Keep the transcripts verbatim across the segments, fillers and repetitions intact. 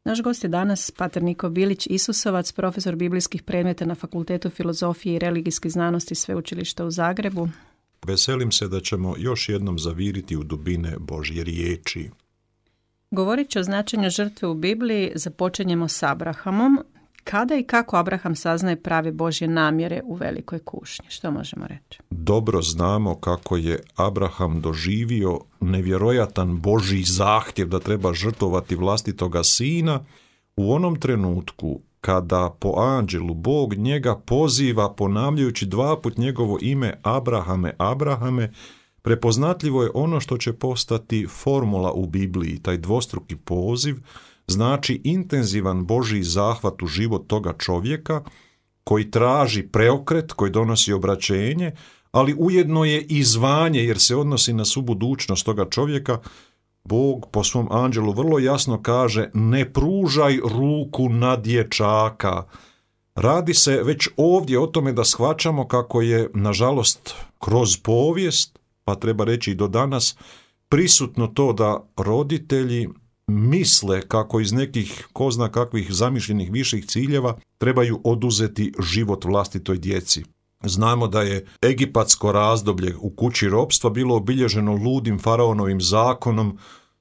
Naš gost je danas pater Niko Bilić Isusovac, profesor biblijskih predmeta na Fakultetu filozofije i religijskih znanosti Sveučilišta u Zagrebu. Veselim se da ćemo još jednom zaviriti u dubine Božje riječi. Govorit ću o značenju žrtve u Bibliji, započinjemo s Abrahamom. Kada i kako Abraham saznaje prave Božje namjere u velikoj kušnji? Što možemo reći? Dobro znamo kako je Abraham doživio nevjerojatan Božji zahtjev da treba žrtvovati vlastitoga sina u onom trenutku kada po anđelu Bog njega poziva ponavljajući dva put njegovo ime Abrahame, Abrahame. Prepoznatljivo je ono što će postati formula u Bibliji, taj dvostruki poziv, znači intenzivan Božji zahvat u život toga čovjeka koji traži preokret, koji donosi obraćenje, ali ujedno je i zvanje jer se odnosi na svu budućnost toga čovjeka. Bog po svom anđelu vrlo jasno kaže: ne pružaj ruku na dječaka. Radi se već ovdje o tome da shvaćamo kako je, nažalost, kroz povijest, pa treba reći i do danas, prisutno to da roditelji misle kako iz nekih ko zna kakvih zamišljenih viših ciljeva trebaju oduzeti život vlastitoj djeci. Znamo da je egipatsko razdoblje u kući ropstva bilo obilježeno ludim faraonovim zakonom.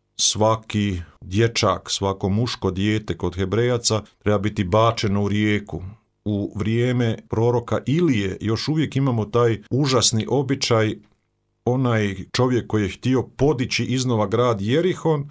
Svaki dječak, svako muško dijete kod Hebrejaca treba biti bačeno u rijeku. U vrijeme proroka Ilije još uvijek imamo taj užasni običaj. Onaj čovjek koji je htio podići iznova grad Jerihon,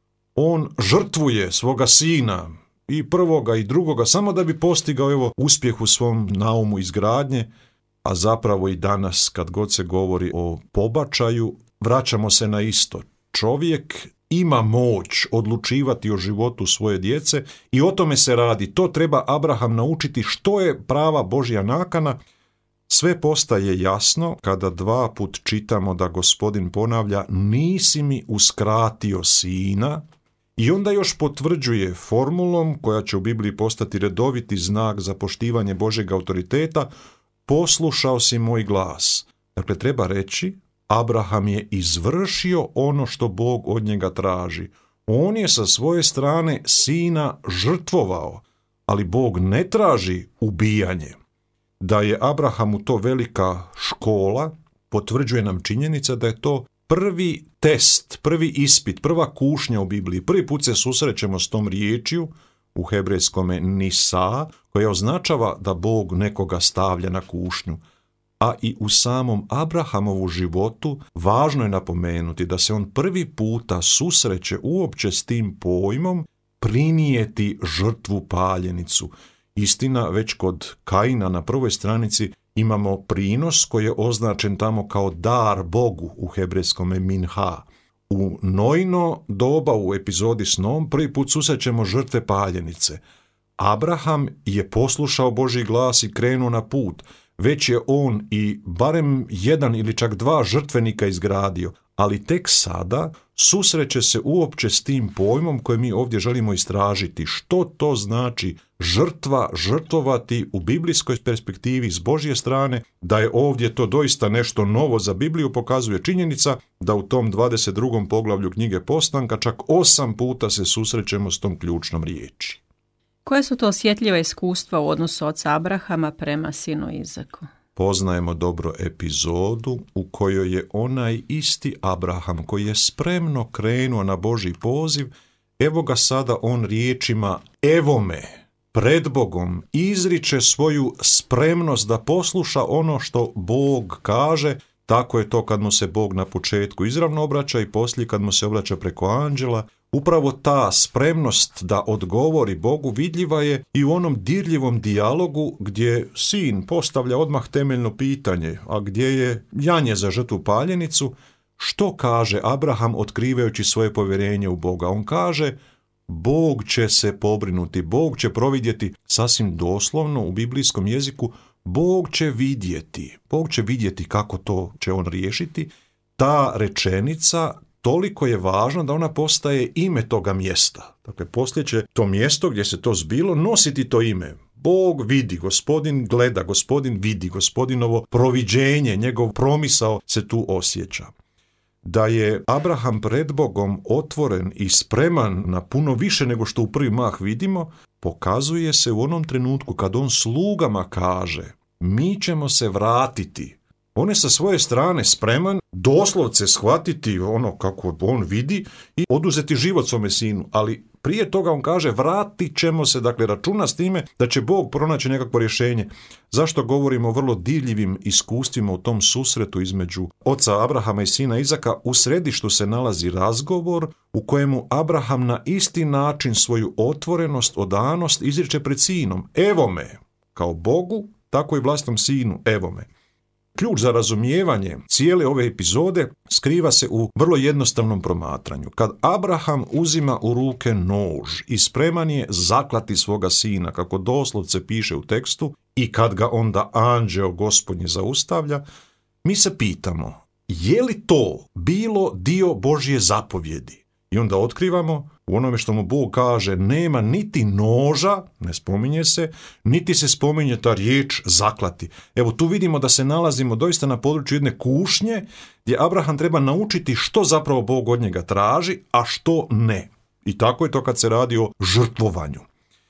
on žrtvuje svoga sina, i prvoga i drugoga, samo da bi postigao evo uspjeh u svom naumu izgradnje, a zapravo i danas kad god se govori o pobačaju, vraćamo se na isto. Čovjek ima moć odlučivati o životu svoje djece i o tome se radi. To treba Abraham naučiti što je prava Božja nakana. Sve postaje jasno kada dva put čitamo da Gospodin ponavlja: nisi mi uskratio sina, i onda još potvrđuje formulom koja će u Bibliji postati redoviti znak za poštivanje Božjeg autoriteta: poslušao si moj glas. Dakle, treba reći, Abraham je izvršio ono što Bog od njega traži. On je sa svoje strane sina žrtvovao, ali Bog ne traži ubijanje. Da je Abrahamu to velika škola, potvrđuje nam činjenica da je to prvi test, prvi ispit, prva kušnja u Bibliji. Prvi put se susrećemo s tom riječju u hebrejskome nisa, koja označava da Bog nekoga stavlja na kušnju. A i u samom Abrahamovu životu važno je napomenuti da se on prvi puta susreće uopće s tim pojmom prinijeti žrtvu paljenicu. Istina, već kod Kaina na prvoj stranici imamo prinos koji je označen tamo kao dar Bogu u hebrejskome minha. U Noino doba u epizodi s Noom prvi put susrećemo žrtve paljenice. Abraham je poslušao Božji glas i krenuo na put. Već je on i barem jedan ili čak dva žrtvenika izgradio, ali tek sada susreće se uopće s tim pojmom koje mi ovdje želimo istražiti. Što to znači žrtva, žrtvovati u biblijskoj perspektivi s Božje strane? Da je ovdje to doista nešto novo za Bibliju pokazuje činjenica da u tom dvadeset drugom poglavlju knjige Postanka čak osam puta se susrećemo s tom ključnom riječi. Koje su to osjetljiva iskustva u odnosu oca Abrahama prema sinu Izaku? Poznajemo dobro epizodu u kojoj je onaj isti Abraham koji je spremno krenuo na Božji poziv, evo ga sada on riječima evo me pred Bogom izriče svoju spremnost da posluša ono što Bog kaže. Tako je to kad mu se Bog na početku izravno obraća i poslije kad mu se obraća preko anđela. Upravo ta spremnost da odgovori Bogu vidljiva je i u onom dirljivom dijalogu gdje sin postavlja odmah temeljno pitanje, a gdje je janje za žrtvu paljenicu. Što kaže Abraham otkrivajući svoje povjerenje u Boga? On kaže: Bog će se pobrinuti, Bog će providjeti, sasvim doslovno u biblijskom jeziku, Bog će vidjeti, Bog će vidjeti kako to će on riješiti. Ta rečenica toliko je važna da ona postaje ime toga mjesta. Dakle, poslije će to mjesto gdje se to zbilo nositi to ime. Bog vidi, Gospodin gleda, Gospodin vidi, Gospodinovo proviđenje, njegov promisao se tu osjeća. Da je Abraham pred Bogom otvoren i spreman na puno više nego što u prvi mah vidimo, pokazuje se u onom trenutku kad on slugama kaže mi ćemo se vratiti. On je sa svoje strane spreman doslovce shvatiti ono kako on vidi i oduzeti život svome sinu, ali prije toga on kaže vratit ćemo se, dakle računa s time da će Bog pronaći nekakvo rješenje. Zašto govorimo o vrlo divljivim iskustvima u tom susretu između oca Abrahama i sina Izaka? U središtu se nalazi razgovor u kojemu Abraham na isti način svoju otvorenost, odanost izriče pred sinom. Evo me, kao Bogu, tako i vlastitom sinu, evo me. Ključ za razumijevanje cijele ove epizode skriva se u vrlo jednostavnom promatranju. Kad Abraham uzima u ruke nož i spreman je zaklati svoga sina, kako doslovce piše u tekstu, i kad ga onda anđeo Gospodnji zaustavlja, mi se pitamo, je li to bilo dio Božje zapovjedi? I onda otkrivamo u onome što mu Bog kaže nema niti noža, ne spominje se, niti se spominje ta riječ zaklati. Evo tu vidimo da se nalazimo doista na području jedne kušnje gdje Abraham treba naučiti što zapravo Bog od njega traži, a što ne. I tako je to kad se radi o žrtvovanju.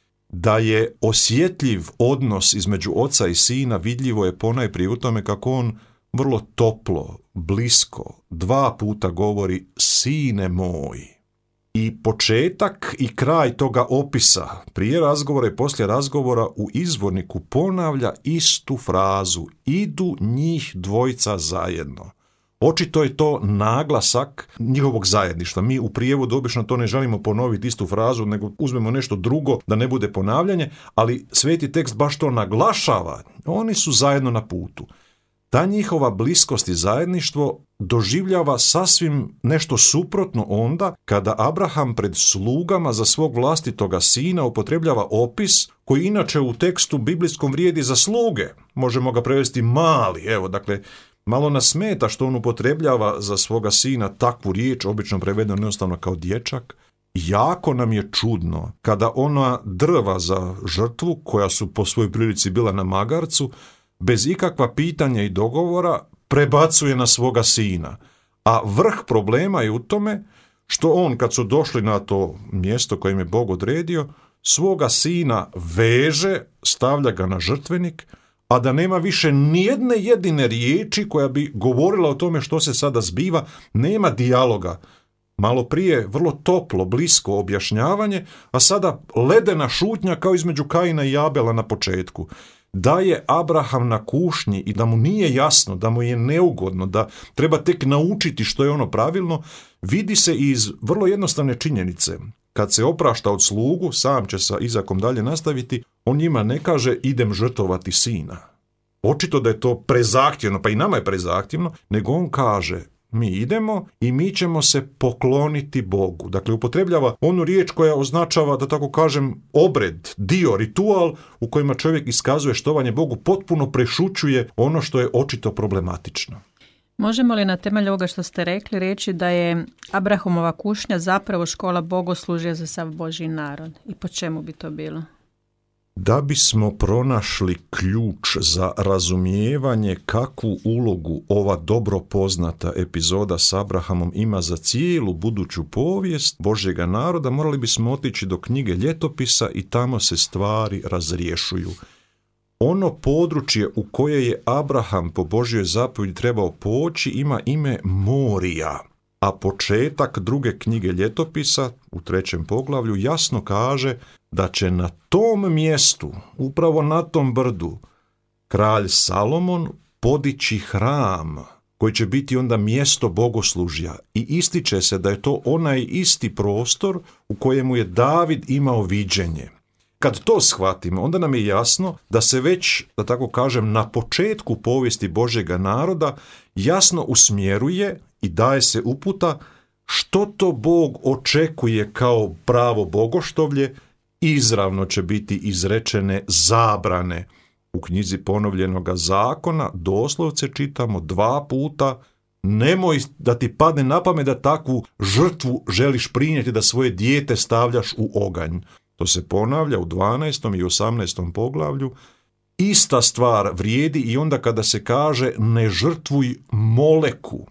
Da je osjetljiv odnos između oca i sina vidljivo je ponajprije u tome kako on vrlo toplo, blisko, dva puta govori sine moj. I početak i kraj toga opisa, prije razgovora i poslije razgovora, u izvorniku ponavlja istu frazu, idu njih dvojica zajedno. Očito je to naglasak njihovog zajedništva. Mi u prijevodu obično to ne želimo ponoviti istu frazu, nego uzmemo nešto drugo da ne bude ponavljanje, ali sveti tekst baš to naglašava. Oni su zajedno na putu. Ta njihova bliskost i zajedništvo doživljava sasvim nešto suprotno onda kada Abraham pred slugama za svog vlastitoga sina upotrebljava opis koji inače u tekstu biblijskom vrijedi za sluge. Možemo ga prevesti mali, evo, dakle, malo nas smeta što on upotrebljava za svoga sina takvu riječ, obično prevedeno jednostavno kao dječak. Jako nam je čudno kada ona drva za žrtvu, koja su po svojoj prilici bila na magarcu, bez ikakva pitanja i dogovora prebacuje na svoga sina. A vrh problema je u tome što on, kad su došli na to mjesto kojim je Bog odredio, svoga sina veže, stavlja ga na žrtvenik, a da nema više nijedne jedine riječi koja bi govorila o tome što se sada zbiva, nema dijaloga. Malo prije vrlo toplo, blisko objašnjavanje, a sada ledena šutnja kao između Kaina i Abela na početku. Da je Abraham na kušnji i da mu nije jasno, da mu je neugodno, da treba tek naučiti što je ono pravilno, vidi se iz vrlo jednostavne činjenice. Kad se oprašta od slugu, sam će sa Izakom dalje nastaviti, on njima ne kaže idem žrtvovati sina. Očito da je to prezahtjevno, pa i nama je prezahtjevno, nego on kaže mi idemo i mi ćemo se pokloniti Bogu. Dakle, upotrebljava onu riječ koja označava, da tako kažem, obred, dio, ritual u kojima čovjek iskazuje štovanje Bogu, potpuno prešućuje ono što je očito problematično. Možemo li na temelju ovoga što ste rekli reći da je Abrahamova kušnja zapravo škola bogoslužja za sav Božji narod? I po čemu bi to bilo? Da bismo pronašli ključ za razumijevanje kakvu ulogu ova dobro poznata epizoda s Abrahamom ima za cijelu buduću povijest Božjega naroda, morali bismo otići do knjige Ljetopisa i tamo se stvari razriješuju. Ono područje u koje je Abraham po Božjoj zapovjedi trebao poći ima ime Morija, a početak druge knjige Ljetopisa u trećem poglavlju jasno kaže da će na tom mjestu, upravo na tom brdu, kralj Salomon podići hram koji će biti onda mjesto bogoslužja i ističe se da je to onaj isti prostor u kojemu je David imao viđenje. Kad to shvatimo, onda nam je jasno da se već, da tako kažem, na početku povijesti Božjega naroda jasno usmjeruje i daje se uputa što to Bog očekuje kao pravo bogoštovlje. Izravno će biti izrečene zabrane. U knjizi Ponovljenoga zakona doslovce čitamo dva puta: nemoj da ti padne na pamet da takvu žrtvu želiš prinijeti, da svoje dijete stavljaš u oganj. To se ponavlja u dvanaestom i osamnaestom poglavlju. Ista stvar vrijedi i onda kada se kaže ne žrtvuj moleku.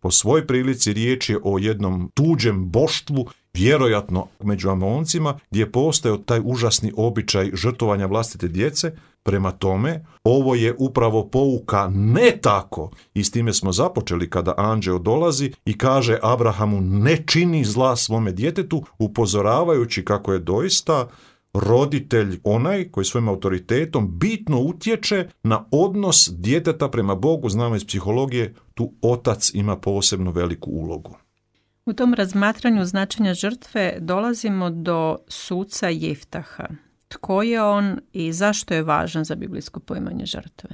Po svoj prilici riječ je o jednom tuđem boštvu, vjerojatno među Amoncima, gdje postojao taj užasni običaj žrtvovanja vlastite djece. Prema tome, ovo je upravo pouka ne tako. I s time smo započeli kada anđeo dolazi i kaže Abrahamu ne čini zla svome djetetu, upozoravajući kako je doista roditelj onaj koji svojim autoritetom bitno utječe na odnos djeteta prema Bogu. Znamo iz psihologije, tu otac ima posebno veliku ulogu. U tom razmatranju značenja žrtve dolazimo do suca Jeftaha. Tko je on i zašto je važan za biblijsko poimanje žrtve?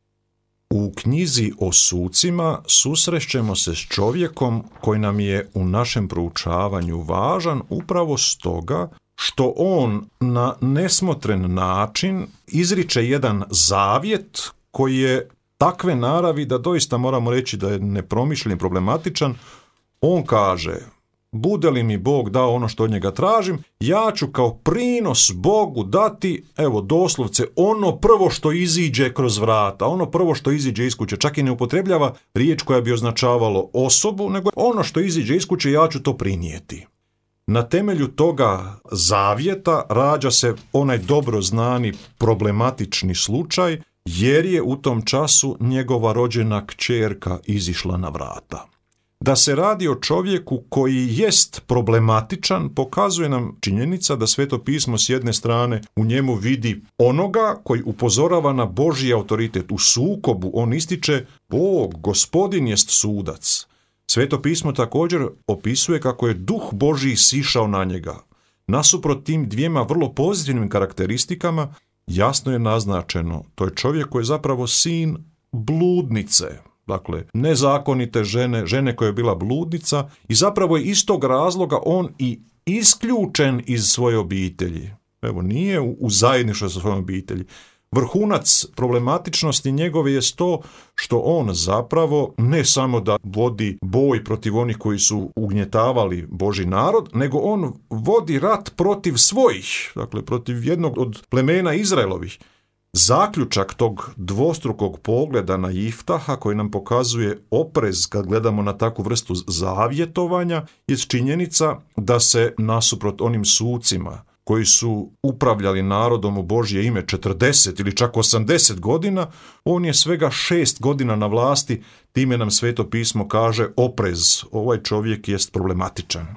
U knjizi o sucima susrećemo se s čovjekom koji nam je u našem proučavanju važan upravo stoga što on na nesmotren način izriče jedan zavjet koji je takve naravi da doista moramo reći da je nepromišljen, problematičan. On kaže, bude li mi Bog dao ono što od njega tražim, ja ću kao prinos Bogu dati, evo doslovce, ono prvo što iziđe kroz vrata, ono prvo što iziđe iz kuće. Čak i ne upotrebljava riječ koja bi označavalo osobu, nego ono što iziđe iz kuće ja ću to prinijeti. Na temelju toga zavjeta rađa se onaj dobro znani problematični slučaj, jer je u tom času njegova rođena kćerka izišla na vrata. Da se radi o čovjeku koji jest problematičan, pokazuje nam činjenica da Sveto pismo s jedne strane u njemu vidi onoga koji upozorava na Božji autoritet. U sukobu on ističe Bog, Gospodin jest sudac. Sveto pismo također opisuje kako je duh Božji sišao na njega. Nasuprot tim dvijema vrlo pozitivnim karakteristikama jasno je naznačeno, to je čovjek koji je zapravo sin bludnice. Dakle, nezakonite žene, žene koja je bila bludnica i zapravo je iz tog razloga on i isključen iz svoje obitelji. Evo, nije u, u zajedništvu sa svojom obitelji. Vrhunac problematičnosti njegove je to što on zapravo ne samo da vodi boj protiv onih koji su ugnjetavali Božji narod, nego on vodi rat protiv svojih, dakle protiv jednog od plemena Izraelovih. Zaključak tog dvostrukog pogleda na Jiftaha koji nam pokazuje oprez kad gledamo na takvu vrstu zavjetovanja je činjenica da se nasuprot onim sucima koji su upravljali narodom u Božje ime četrdeset ili čak osamdeset godina, on je svega šest godina na vlasti, time nam Sveto pismo kaže oprez, ovaj čovjek jest problematičan.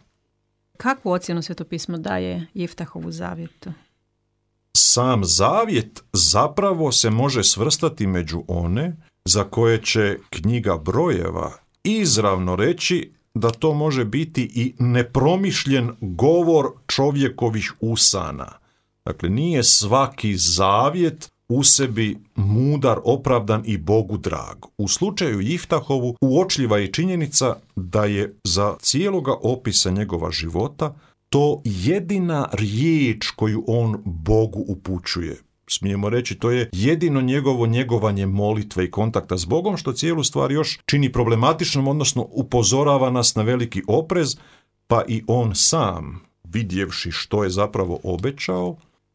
Kakvu ocjenu Sveto pismo daje Jiftahovu zavjetu? Sam zavjet zapravo se može svrstati među one za koje će knjiga Brojeva izravno reći da to može biti i nepromišljen govor čovjekovih usana. Dakle, nije svaki zavjet u sebi mudar, opravdan i Bogu drag. U slučaju Jiftahovu uočljiva je činjenica da je za cijeloga opisa njegova života to jedina riječ koju on Bogu upućuje. Smijemo reći, to je jedino njegovo njegovanje molitve i kontakta s Bogom, što cijelu stvar još čini problematičnom, odnosno upozorava nas na veliki oprez, pa i on sam, vidjevši što je zapravo obećao,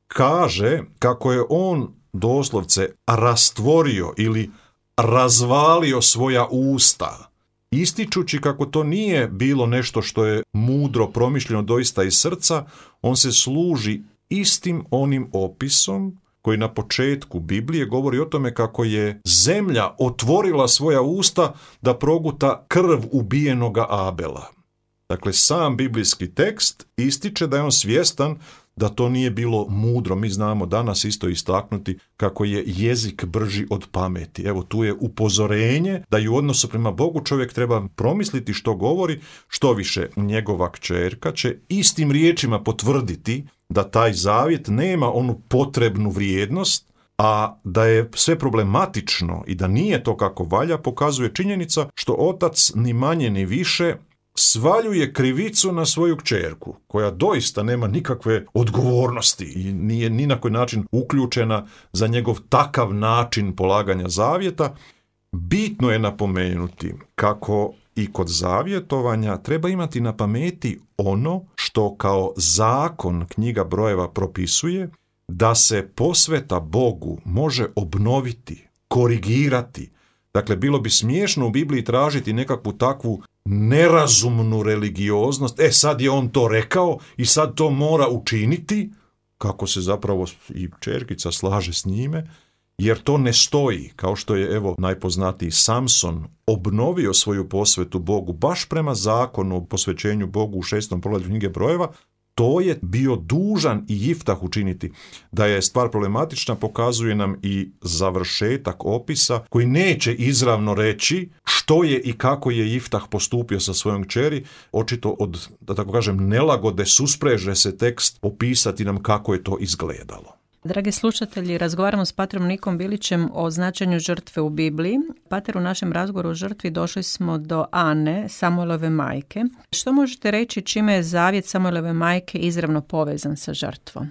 kaže kako je on doslovce rastvorio ili razvalio svoja usta, ističući kako to nije bilo nešto što je mudro promišljeno doista iz srca, on se služi istim onim opisom koji na početku Biblije govori o tome kako je zemlja otvorila svoja usta da proguta krv ubijenoga Abela. Dakle, sam biblijski tekst ističe da je on svjestan da to nije bilo mudro. Mi znamo danas isto istaknuti kako je jezik brži od pameti. Evo, tu je upozorenje da i u odnosu prema Bogu čovjek treba promisliti što govori, što više njegova kćerka će istim riječima potvrditi da taj zavjet nema onu potrebnu vrijednost, a da je sve problematično i da nije to kako valja, pokazuje činjenica što otac ni manje ni više svaljuje krivicu na svoju kćerku, koja doista nema nikakve odgovornosti i nije ni na koji način uključena za njegov takav način polaganja zavjeta. Bitno je napomenuti kako i kod zavjetovanja treba imati na pameti ono što kao zakon knjiga Brojeva propisuje, da se posveta Bogu može obnoviti, korigirati. Dakle, bilo bi smiješno u Bibliji tražiti nekakvu takvu nerazumnu religioznost, e sad je on to rekao i sad to mora učiniti, kako se zapravo i ćerkica slaže s njime, jer to ne stoji, kao što je evo najpoznatiji Samson obnovio svoju posvetu Bogu baš prema zakonu o posvećenju Bogu u šestom poglavlju knjige Brojeva. To je bio dužan i Jiftah učiniti. Da je stvar problematična pokazuje nam i završetak opisa koji neće izravno reći što je i kako je Jiftah postupio sa svojom kćeri. Očito od, da tako kažem, nelagode suspreže se tekst opisati nam kako je to izgledalo. Dragi slušatelji, razgovaramo s paterom Nikom Bilićem o značenju žrtve u Bibliji. Pater, u našem razgovoru o žrtvi došli smo do Ane, Samuelove majke. Što možete reći čime je zavjet Samuelove majke izravno povezan sa žrtvom?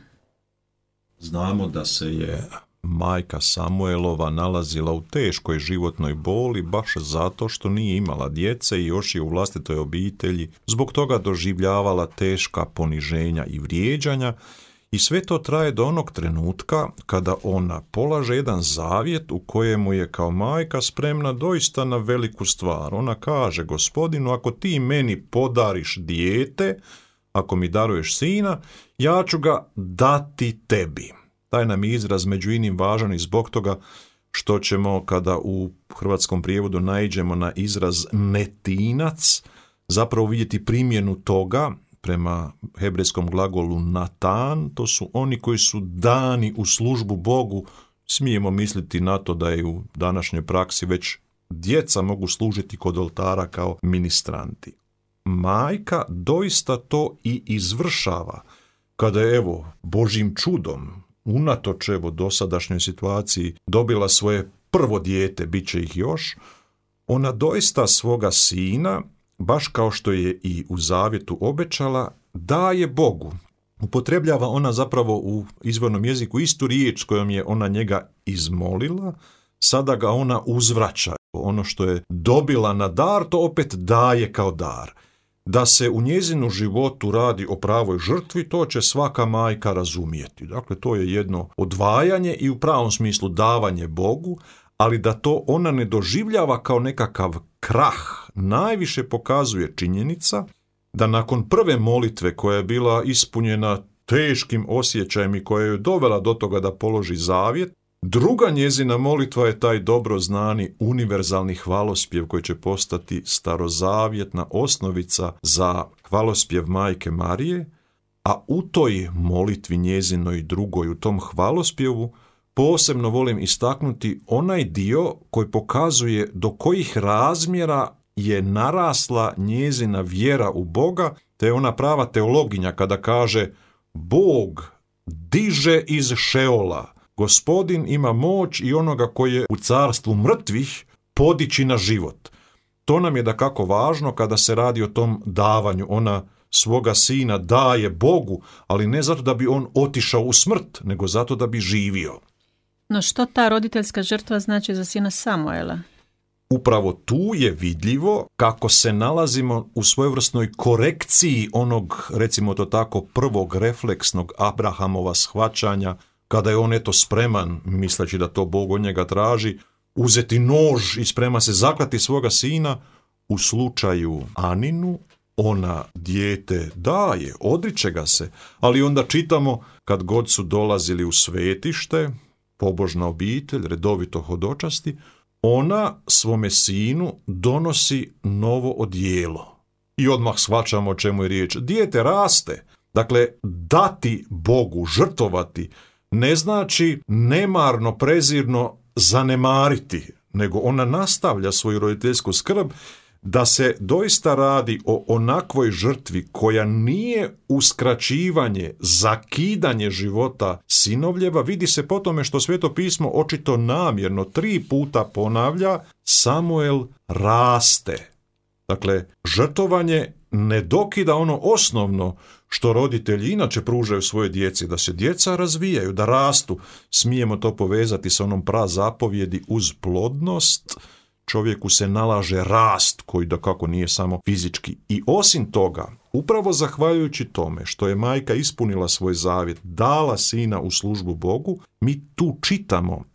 Znamo da se je majka Samuelova nalazila u teškoj životnoj boli baš zato što nije imala djece i još je u vlastitoj obitelji zbog toga doživljavala teška poniženja i vrijeđanja. I sve to traje do onog trenutka kada ona polaže jedan zavjet u kojemu je kao majka spremna doista na veliku stvar. Ona kaže Gospodinu, ako ti meni podariš dijete, ako mi daruješ sina, ja ću ga dati tebi. Taj nam je izraz među inim važan i zbog toga što ćemo kada u hrvatskom prijevodu naiđemo na izraz netinac, zapravo vidjeti primjenu toga prema hebrejskom glagolu natan, to su oni koji su dani u službu Bogu. Smijemo misliti na to da je u današnjoj praksi već djeca mogu služiti kod oltara kao ministranti. Majka doista to i izvršava. Kada je evo Božjim čudom, unatoč evo dosadašnjoj situaciji, dobila svoje prvo dijete, bit će ih još, ona doista svoga sina, baš kao što je i u zavjetu obećala, daje Bogu. Upotrebljava ona zapravo u izvornom jeziku istu riječ kojom je ona njega izmolila, sada ga ona uzvraća. Ono što je dobila na dar, to opet daje kao dar. Da se u njezinu životu radi o pravoj žrtvi, to će svaka majka razumijeti. Dakle, to je jedno odvajanje i u pravom smislu davanje Bogu, ali da to ona ne doživljava kao nekakav krah, najviše pokazuje činjenica da nakon prve molitve koja je bila ispunjena teškim osjećajem i koja je dovela do toga da položi zavjet, druga njezina molitva je taj dobro znani univerzalni hvalospjev koji će postati starozavjetna osnovica za hvalospjev majke Marije, a u toj molitvi njezinoj drugoj, u tom hvalospjevu, posebno volim istaknuti onaj dio koji pokazuje do kojih razmjera je narasla njezina vjera u Boga, te je ona prava teologinja kada kaže Bog diže iz Šeola, Gospodin ima moć i onoga koji je u carstvu mrtvih podići na život. To nam je dakako važno kada se radi o tom davanju. Ona svoga sina daje Bogu, ali ne zato da bi on otišao u smrt, nego zato da bi živio. No što ta roditeljska žrtva znači za sina Samuela? Upravo tu je vidljivo kako se nalazimo u svojevrsnoj korekciji onog, recimo to tako, prvog refleksnog Abrahamova shvaćanja, kada je on eto spreman, misleći da to Bog od njega traži, uzeti nož i sprema se zaklati svoga sina. U slučaju Aninu ona dijete daje, odriče ga se, ali onda čitamo kad god su dolazili u svetište, pobožna obitelj, redovito hodočasti, ona svome sinu donosi novo odijelo. I odmah shvaćamo o čemu je riječ. Dijete raste. Dakle, dati Bogu, žrtovati, ne znači nemarno, prezirno zanemariti, nego ona nastavlja svoju roditeljsku skrb, da se doista radi o onakvoj žrtvi koja nije uskraćivanje, zakidanje života sinovljeva. Vidi se po tome što Sveto pismo očito namjerno tri puta ponavlja Samuel raste. Dakle, žrtvovanje ne dokida ono osnovno što roditelji inače pružaju svoje djeci, da se djeca razvijaju, da rastu. Smijemo to povezati sa onom prazapovjedi uz plodnost. Čovjeku se nalaže rast koji dakako nije samo fizički. I osim toga, upravo zahvaljujući tome što je majka ispunila svoj zavjet, dala sina u službu Bogu, mi tu čitamo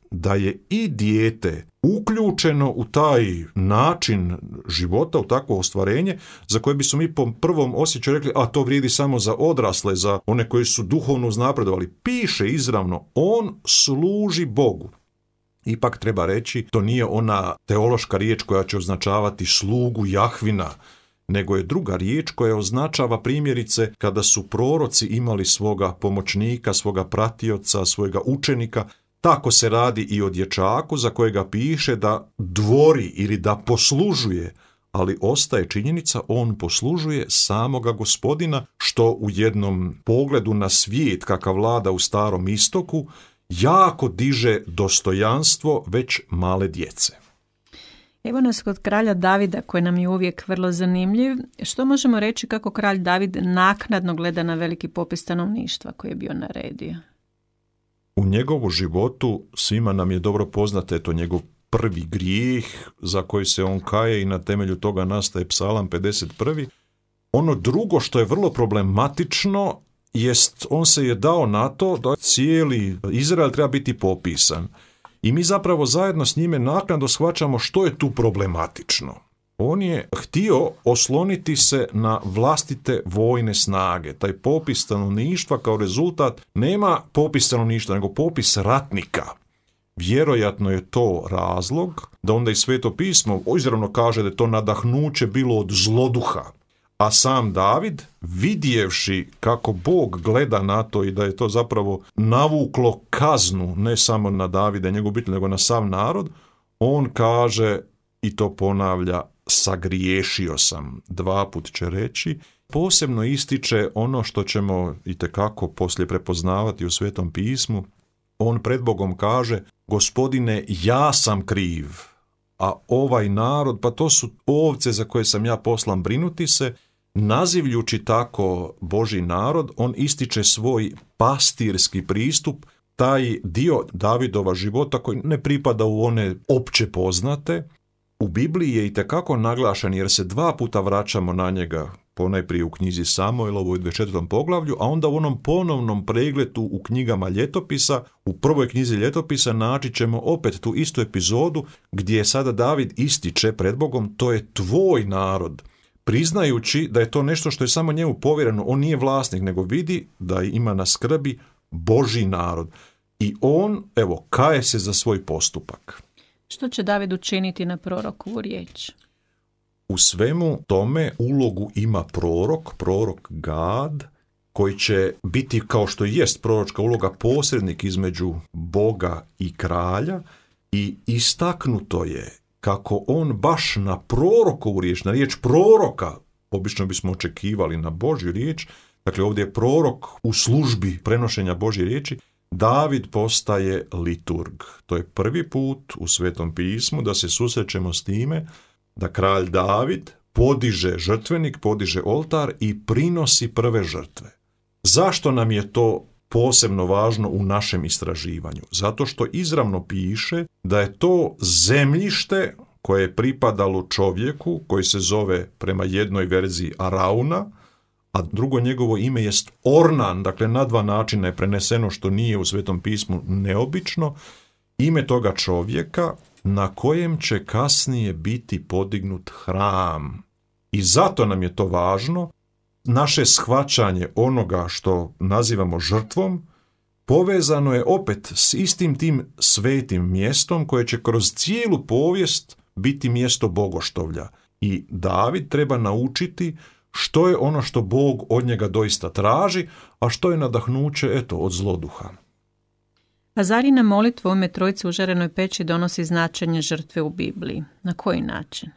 da je i dijete uključeno u taj način života, u takvo ostvarenje, za koje bi su mi po prvom osjećaju rekli, a to vrijedi samo za odrasle, za one koji su duhovno uznapredovali. Piše izravno, on služi Bogu. Ipak treba reći, to nije ona teološka riječ koja će označavati slugu Jahvina, nego je druga riječ koja označava primjerice kada su proroci imali svoga pomoćnika, svoga pratioca, svojega učenika. Tako se radi i o dječaku za kojega piše da dvori ili da poslužuje, ali ostaje činjenica, on poslužuje samoga Gospodina, što u jednom pogledu na svijet kakav vlada u Starom Istoku jako diže dostojanstvo već male djece. Evo nas kod kralja Davida, koji nam je uvijek vrlo zanimljiv. Što možemo reći kako kralj David naknadno gleda na veliki popis stanovništva koji je bio naredio? U njegovu životu svima nam je dobro poznato, je to njegov prvi grijeh za koji se on kaje i na temelju toga nastaje Psalam pedeset prvi. Ono drugo što je vrlo problematično jest on se je dao na to da cijeli Izrael treba biti popisan. I mi zapravo zajedno s njime naknadno shvaćamo što je tu problematično. On je htio osloniti se na vlastite vojne snage. Taj popis stanovništva kao rezultat nema popis stanovništva, nego popis ratnika. Vjerojatno je to razlog da onda i Sveto pismo izravno kaže da je to nadahnuće bilo od zloduha. A sam David, vidjevši kako Bog gleda na to i da je to zapravo navuklo kaznu ne samo na Davida i njegovu obitelj, nego na sav narod, on kaže i to ponavlja, sagriješio sam, dva put će reći. Posebno ističe ono što ćemo itekako poslije prepoznavati u Svetom pismu. On pred Bogom kaže, Gospodine, ja sam kriv, a ovaj narod, pa to su ovce za koje sam ja poslan brinuti se. Nazivljući tako Božji narod, on ističe svoj pastirski pristup, taj dio Davidova života koji ne pripada u one opće poznate. U Bibliji je itekako naglašen jer se dva puta vraćamo na njega, ponajprije u knjizi Samuelovoj u dvadeset četvrtom poglavlju, a onda u onom ponovnom pregledu u knjigama ljetopisa, u prvoj knjizi ljetopisa naći ćemo opet tu istu epizodu gdje sada David ističe pred Bogom, to je tvoj narod, priznajući da je to nešto što je samo njemu povjereno, on nije vlasnik, nego vidi da ima na skrbi Božji narod. I on, evo, kaje se za svoj postupak. Što će David učiniti na prorokovu riječ? U svemu tome ulogu ima prorok, prorok Gad, koji će biti, kao što jest proročka uloga, posrednik između Boga i kralja, i istaknuto je kako on baš na prorokovu riječ, na riječ proroka, obično bismo očekivali na Božju riječ, dakle ovdje je prorok u službi prenošenja Božje riječi, David postaje liturg. To je prvi put u Svetom pismu da se susrećemo s time da kralj David podiže žrtvenik, podiže oltar i prinosi prve žrtve. Zašto nam je to posebno važno u našem istraživanju? Zato što izravno piše da je to zemljište koje je pripadalo čovjeku koji se zove prema jednoj verziji Arauna, a drugo njegovo ime jest Ornan, dakle na dva načina je preneseno što nije u Svetom pismu neobično, ime toga čovjeka na kojem će kasnije biti podignut hram. I zato nam je to važno, naše shvaćanje onoga što nazivamo žrtvom povezano je opet s istim tim svetim mjestom koje će kroz cijelu povijest biti mjesto bogoštovlja. I David treba naučiti što je ono što Bog od njega doista traži, a što je nadahnuće, eto, od zloduha. Azarina molitva u ime Trojice u žarenoj peći donosi značenje žrtve u Bibliji. Na koji način?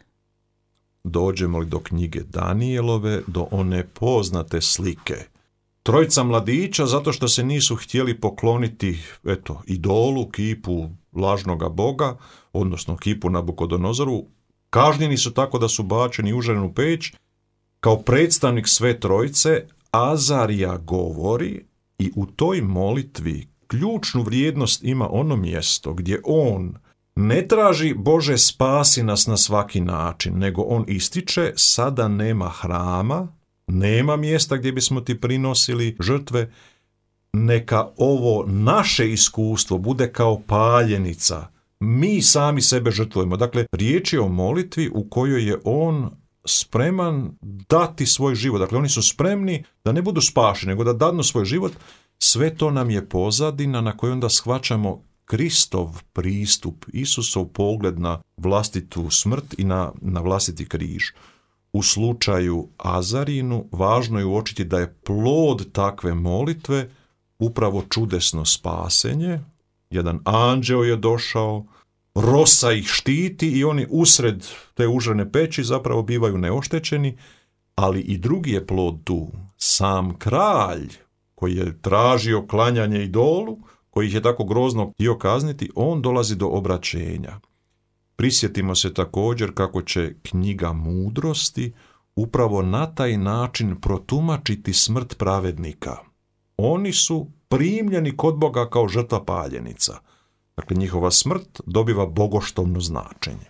Dođemo li do knjige Danijelove, do one poznate slike. Trojica mladića, zato što se nisu htjeli pokloniti, eto, idolu, kipu lažnoga boga, odnosno kipu Nabukodonozoru, kažnjeni su tako da su bačeni u žarenu peć. Kao predstavnik sve trojice, Azarija govori i u toj molitvi ključnu vrijednost ima ono mjesto gdje on ne traži Bože spasi nas na svaki način, nego on ističe sada nema hrama, nema mjesta gdje bismo ti prinosili žrtve, neka ovo naše iskustvo bude kao paljenica. Mi sami sebe žrtvujemo. Dakle, riječ je o molitvi u kojoj je on spreman dati svoj život. Dakle, oni su spremni da ne budu spašeni, nego da dadnu svoj život. Sve to nam je pozadina na kojoj onda shvaćamo Kristov pristup, Isusov pogled na vlastitu smrt i na, na vlastiti križ. U slučaju Azarinu važno je uočiti da je plod takve molitve upravo čudesno spasenje. Jedan anđeo je došao, rosa ih štiti i oni usred te užarene peći zapravo bivaju neoštećeni, ali i drugi je plod tu. Sam kralj koji je tražio klanjanje idolu, koji ih je tako grozno htio kazniti, on dolazi do obraćenja. Prisjetimo se također kako će knjiga mudrosti upravo na taj način protumačiti smrt pravednika. Oni su primljeni kod Boga kao žrtva paljenica. Dakle, njihova smrt dobiva bogoštovno značenje.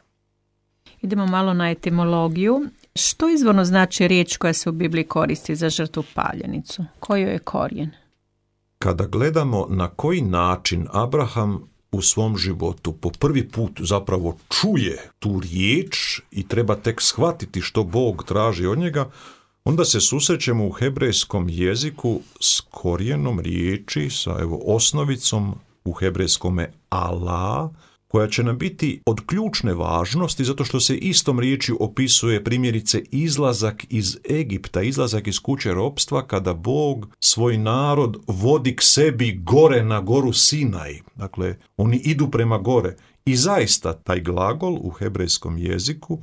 Idemo malo na etimologiju. Što izvorno znači riječ koja se u Bibliji koristi za žrtvu paljenicu? Koji je korijen? Kada gledamo na koji način Abraham u svom životu po prvi put zapravo čuje tu riječ i treba tek shvatiti što Bog traži od njega, onda se susrećemo u hebrejskom jeziku s korijenom riječi, sa evo osnovicom u hebrejskome Allah, koja će nam biti od ključne važnosti zato što se istom riječju opisuje primjerice izlazak iz Egipta, izlazak iz kuće ropstva kada Bog svoj narod vodi k sebi gore na goru Sinaj. Dakle, oni idu prema gore. I zaista taj glagol u hebrejskom jeziku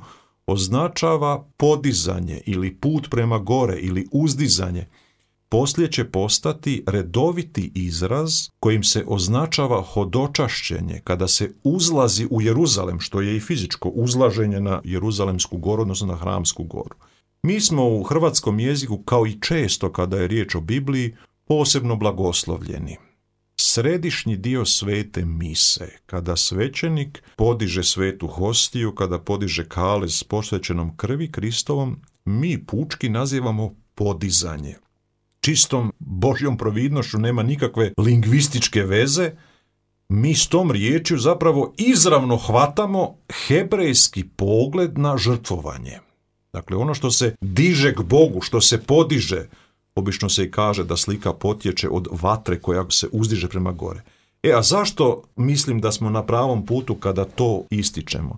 označava podizanje ili put prema gore ili uzdizanje. Poslije će postati redoviti izraz kojim se označava hodočašćenje kada se uzlazi u Jeruzalem, što je i fizičko uzlaženje na Jeruzalemsku goru, odnosno na Hramsku goru. Mi smo u hrvatskom jeziku, kao i često kada je riječ o Bibliji, posebno blagoslovljeni. Središnji dio svete mise, kada svećenik podiže svetu hostiju, kada podiže kalez s posvećenom krvi Kristovom, mi pučki nazivamo podizanje. Čistom Božjom providnošću nema nikakve lingvističke veze, mi s tom riječju zapravo izravno hvatamo hebrejski pogled na žrtvovanje. Dakle, ono što se diže k Bogu, što se podiže, obično se i kaže da slika potječe od vatre koja se uzdiže prema gore. E, a zašto mislim da smo na pravom putu kada to ističemo?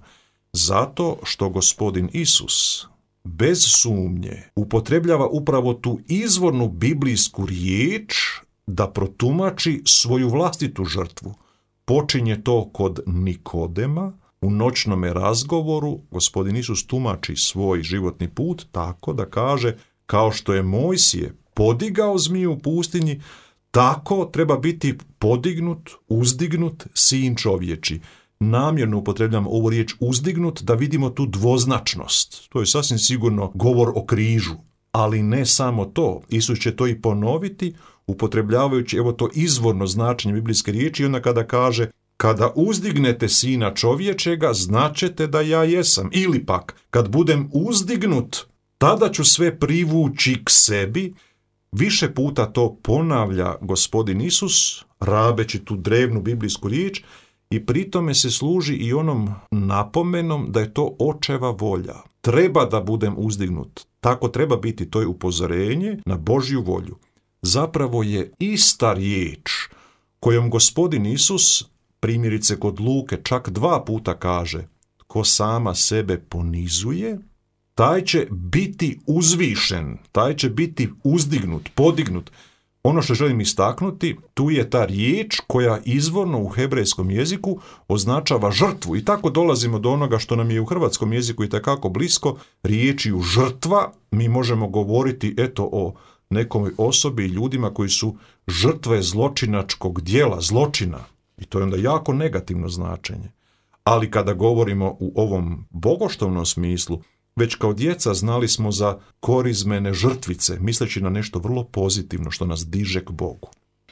Zato što Gospodin Isus bez sumnje upotrebljava upravo tu izvornu biblijsku riječ da protumači svoju vlastitu žrtvu. Počinje to kod Nikodema, u noćnome razgovoru Gospodin Isus tumači svoj životni put tako da kaže: kao što je Mojsije podigao zmiju u pustinji, tako treba biti podignut, uzdignut sin čovječi. Namjerno upotrebljam ovu riječ uzdignut da vidimo tu dvoznačnost. To je sasvim sigurno govor o križu. Ali ne samo to. Isus će to i ponoviti upotrebljavajući evo to izvorno značenje biblijske riječi i onda kada kaže: kada uzdignete sina čovječega, značete da ja jesam. Ili pak, kad budem uzdignut, tada ću sve privući k sebi. Više puta to ponavlja Gospodin Isus, rabeći tu drevnu biblijsku riječ, i pri tome se služi i onom napomenom da je to očeva volja. Treba da budem uzdignut. Tako treba biti, to je upozorenje na Božju volju. Zapravo je ista riječ kojom Gospodin Isus, primjerice kod Luke, čak dva puta kaže: ko sama sebe ponizuje, taj će biti uzvišen, taj će biti uzdignut, podignut. Ono što želim istaknuti, tu je ta riječ koja izvorno u hebrejskom jeziku označava žrtvu. I tako dolazimo do onoga što nam je u hrvatskom jeziku itekako blisko, riječju žrtva. Mi možemo govoriti eto o nekoj osobi i ljudima koji su žrtve zločinačkog dijela, zločina. I to je onda jako negativno značenje. Ali kada govorimo u ovom bogoštovnom smislu, već kao djeca znali smo za korizmene žrtvice, misleći na nešto vrlo pozitivno što nas diže k Bogu.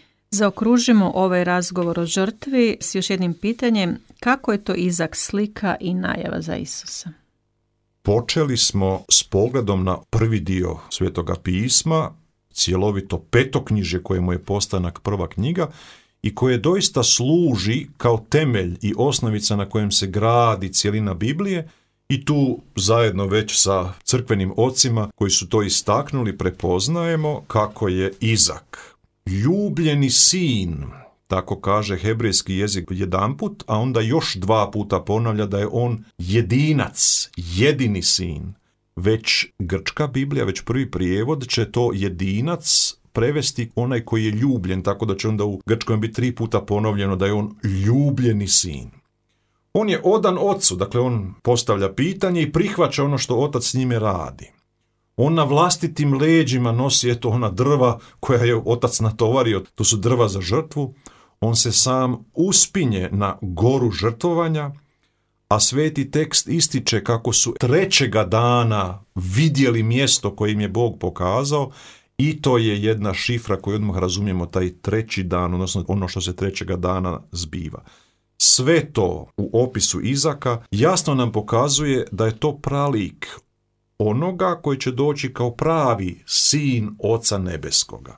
Zaokružimo ovaj razgovor o žrtvi s još jednim pitanjem: kako je to Izak slika i najava za Isusa? Počeli smo s pogledom na prvi dio Svetoga pisma cjelovito petoknjižje kojemu je Postanak prva knjiga i koje doista služi kao temelj i osnovica na kojem se gradi cijelina Biblije. I tu zajedno već sa crkvenim ocima koji su to istaknuli prepoznajemo kako je Izak ljubljeni sin, tako kaže hebrejski jezik jedanput, a onda još dva puta ponavlja da je on jedinac, jedini sin. Već grčka Biblija, već prvi prijevod će to jedinac prevesti onaj koji je ljubljen, tako da će onda u grčkom biti tri puta ponovljeno da je on ljubljeni sin. On je odan ocu, dakle on postavlja pitanje i prihvaća ono što otac s njime radi. On na vlastitim leđima nosi eto ona drva koja je otac natovario, to su drva za žrtvu. On se sam uspinje na goru žrtvovanja, a sveti tekst ističe kako su trećega dana vidjeli mjesto koje im je Bog pokazao i to je jedna šifra koju odmah razumijemo, taj treći dan, odnosno ono što se trećega dana zbiva. Sve to u opisu Izaka jasno nam pokazuje da je to pralik onoga koji će doći kao pravi sin Oca Nebeskoga.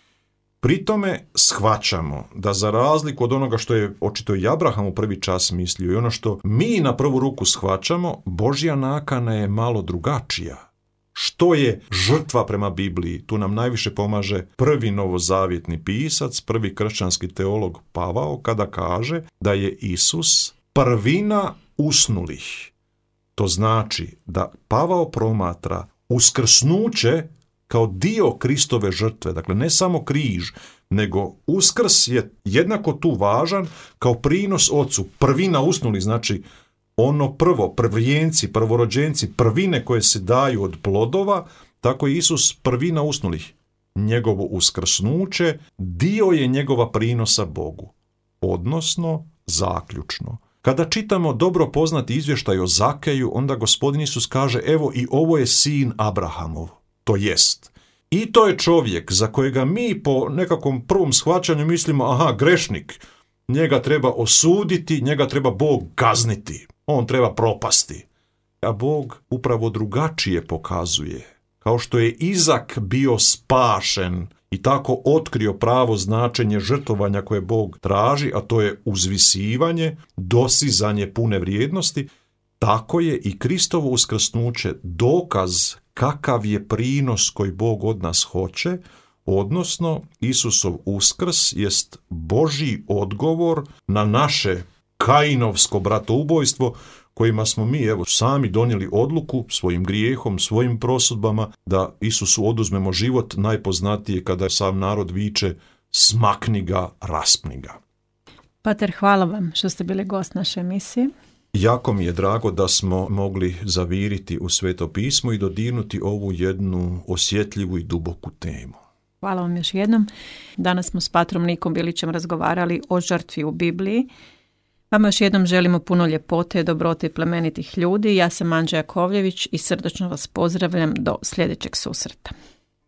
Pri tome shvaćamo da za razliku od onoga što je očito i Abraham u prvi čas mislio i ono što mi na prvu ruku shvaćamo, Božja nakana je malo drugačija. Što je žrtva prema Bibliji? Tu nam najviše pomaže prvi novozavjetni pisac, prvi kršćanski teolog Pavao, kada kaže da je Isus prvina usnulih. To znači da Pavao promatra uskrsnuće kao dio Kristove žrtve, dakle ne samo križ, nego uskrs je jednako tu važan kao prinos ocu. Prvina usnuli, znači ono prvo, prvijenci, prvorođenci, prvine koje se daju od plodova, tako je Isus prvina usnulih. Njegovo uskrsnuće dio je njegova prinosa Bogu, odnosno zaključno. Kada čitamo dobro poznati izvještaj o Zakeju, onda Gospodin Isus kaže, evo i ovo je sin Abrahamov, to jest. I to je čovjek za kojega mi po nekakvom prvom shvaćanju mislimo, aha, grešnik, njega treba osuditi, njega treba Bog kazniti, on treba propasti. A Bog upravo drugačije pokazuje. Kao što je Izak bio spašen i tako otkrio pravo značenje žrtvovanja koje Bog traži, a to je uzvisivanje, dosizanje pune vrijednosti, tako je i Kristovo uskrsnuće dokaz kakav je prinos koji Bog od nas hoće, odnosno Isusov uskrs jest Božji odgovor na naše Kainovsko bratoubojstvo kojima smo mi evo sami donijeli odluku svojim grijehom, svojim prosudbama da Isusu oduzmemo život, najpoznatije kada sam narod viče smakni ga, raspni ga. Pater, hvala vam što ste bili gost naše emisije. Jako mi je drago da smo mogli zaviriti u Sveto pismo i dodirnuti ovu jednu osjetljivu i duboku temu. Hvala vam još jednom. Danas smo s patrom Nikom Bilićem razgovarali o žrtvi u Bibliji. Vama još jednom želimo puno ljepote, dobrote i plemenitih ljudi. Ja sam Anđa Jakovljević i srdačno vas pozdravljam do sljedećeg susreta.